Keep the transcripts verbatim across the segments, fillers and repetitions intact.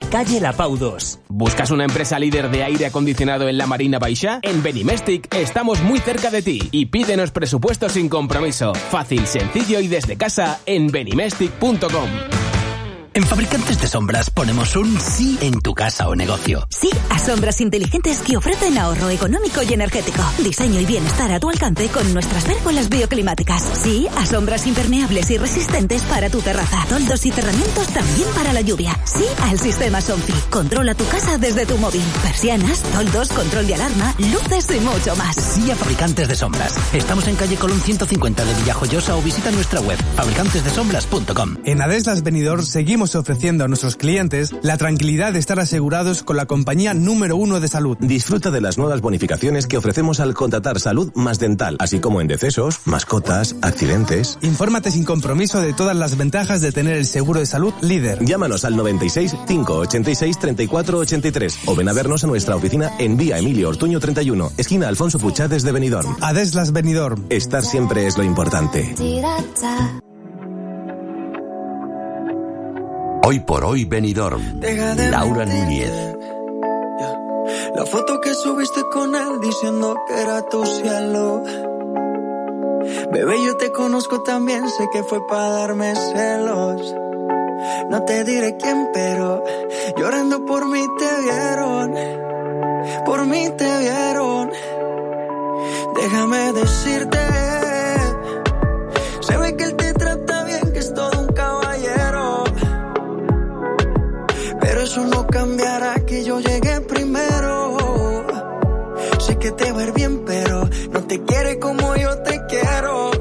calle La Pau dos. ¿Buscas una empresa líder de aire acondicionado en la Marina Baixá? En Benimestic estamos muy cerca de ti y pídenos presupuesto sin compromiso. Fácil, sencillo y desde casa en benimestic punto com. En Fabricantes de Sombras ponemos un sí en tu casa o negocio. Sí a sombras inteligentes que ofrecen ahorro económico y energético. Diseño y bienestar a tu alcance con nuestras pérgolas bioclimáticas. Sí a sombras impermeables y resistentes para tu terraza. Toldos y cerramientos también para la lluvia. Sí al sistema Somfy. Controla tu casa desde tu móvil. Persianas, toldos, control de alarma, luces y mucho más. Sí a Fabricantes de Sombras. Estamos en calle Colón ciento cincuenta de Villajoyosa o visita nuestra web fabricantes de sombras punto com. En Adeslas Benidorm seguimos ofreciendo a nuestros clientes la tranquilidad de estar asegurados con la compañía número uno de salud. Disfruta de las nuevas bonificaciones que ofrecemos al contratar salud más dental, así como en decesos, mascotas, accidentes. Infórmate sin compromiso de todas las ventajas de tener el seguro de salud líder. Llámanos al noventa y seis, cinco ochenta y seis, treinta y cuatro ochenta y tres o ven a vernos a nuestra oficina en Vía Emilio Ortuño treinta y uno, esquina Alfonso Puchades de Benidorm. Adeslas Benidorm. Estar siempre es lo importante. Hoy por hoy Benidorm. Laura Núñez. La foto que subiste con él diciendo que era tu cielo. Bebé, yo te conozco también, sé que fue para darme celos. No te diré quién, pero llorando por mí te vieron. Por mí te vieron. Déjame decirte, se ve que él te trata bien, que es todo un caballero. Pero eso no cambiará que yo llegué primero. Sé que te va a ir bien, pero no te quiere como yo te quiero.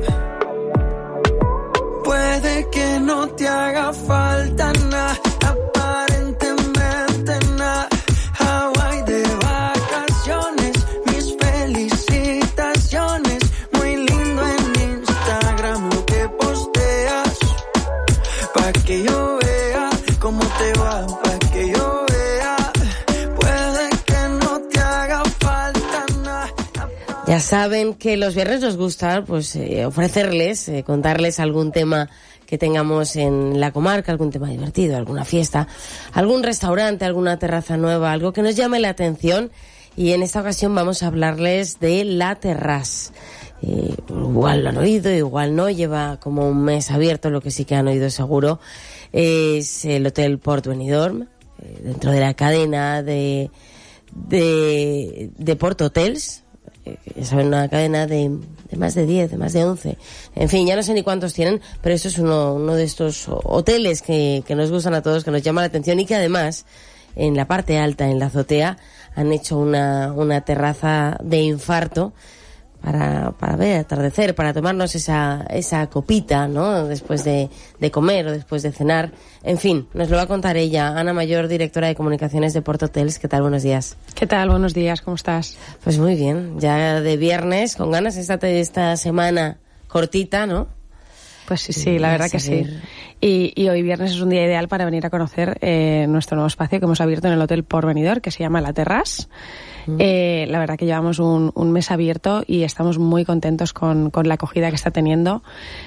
Puede que no te haga falta nada, aparentemente nada. Hawaii de vacaciones, mis felicitaciones. Muy lindo en Instagram lo que posteas, pa' que yo vea cómo te va, pa' que yo vea. Puede que no te haga falta nada. Ya saben que los viernes nos gusta pues eh, ofrecerles, eh, contarles algún tema que tengamos en la comarca, algún tema divertido, alguna fiesta, algún restaurante, alguna terraza nueva, algo que nos llame la atención. Y en esta ocasión vamos a hablarles de La Terrasse. Eh, igual lo han oído, igual no, lleva como un mes abierto, lo que sí que han oído seguro es el Hotel Port Benidorm, eh, dentro de la cadena de, de, de Port Hotels. Ya saben, una cadena de, de más de diez, de más de once. En fin, ya no sé ni cuántos tienen, pero esto es uno, uno de estos hoteles que, que nos gustan a todos, que nos llama la atención y que además, en la parte alta, en la azotea, han hecho una, una terraza de infarto para, para ver atardecer, para tomarnos esa, esa copita, ¿no? Después de, de comer o después de cenar. En fin, nos lo va a contar ella, Ana Mayor, directora de comunicaciones de Port Hotels. ¿Qué tal? Buenos días. ¿Qué tal? Buenos días, ¿cómo estás? Pues muy bien, ya de viernes, con ganas esta, esta semana cortita, ¿no? Pues sí, sí, la verdad que sí. Y, y hoy viernes es un día ideal para venir a conocer eh, nuestro nuevo espacio que hemos abierto en el Hotel Port Benidorm, que se llama La Terrasse. Mm. Eh, la verdad que llevamos un, un mes abierto y estamos muy contentos con, con la acogida que está teniendo.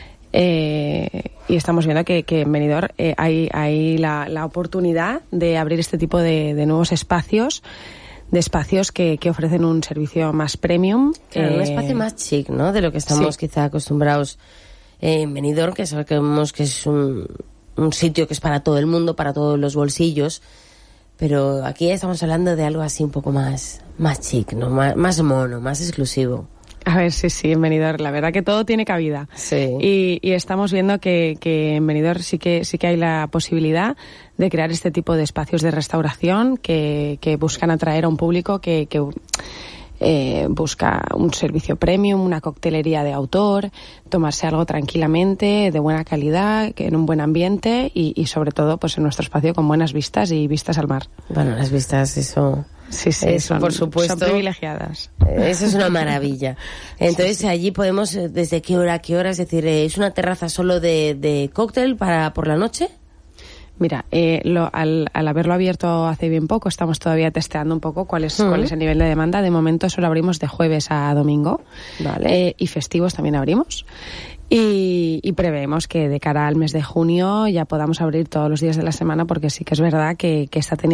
Eh, y estamos viendo que, que en Benidorm eh, hay, hay la, la oportunidad de abrir este tipo de, de nuevos espacios, de espacios que, que ofrecen un servicio más premium. Claro, eh, un espacio más chic, ¿no? De lo que estamos sí. quizá acostumbrados en Benidorm, que sabemos que es un, un sitio que es para todo el mundo, para todos los bolsillos, pero aquí estamos hablando de algo así un poco más, más chic, ¿no? Más, más mono, más exclusivo. A ver, sí, sí, en Benidorm, la verdad que todo tiene cabida. Sí. Y, y estamos viendo que, que en Benidorm sí que, sí que hay la posibilidad de crear este tipo de espacios de restauración que, que buscan atraer a un público que, que eh, busca un servicio premium, una coctelería de autor, tomarse algo tranquilamente, de buena calidad, en un buen ambiente y, y sobre todo pues en nuestro espacio con buenas vistas y vistas al mar. Bueno, las vistas, eso... Sí, sí, eso, son, por supuesto, son privilegiadas. Eso es una maravilla. Entonces, sí, sí. allí podemos, ¿desde qué hora a qué hora? Es decir, ¿es una terraza solo de, de cóctel para por la noche? Mira, eh, lo, al, al haberlo abierto hace bien poco, estamos todavía testeando un poco cuál es, uh-huh. cuál es el nivel de demanda. De momento solo abrimos de jueves a domingo. Vale. Eh, y festivos también abrimos. Y, y preveemos que de cara al mes de junio ya podamos abrir todos los días de la semana, porque sí que es verdad que, que está teniendo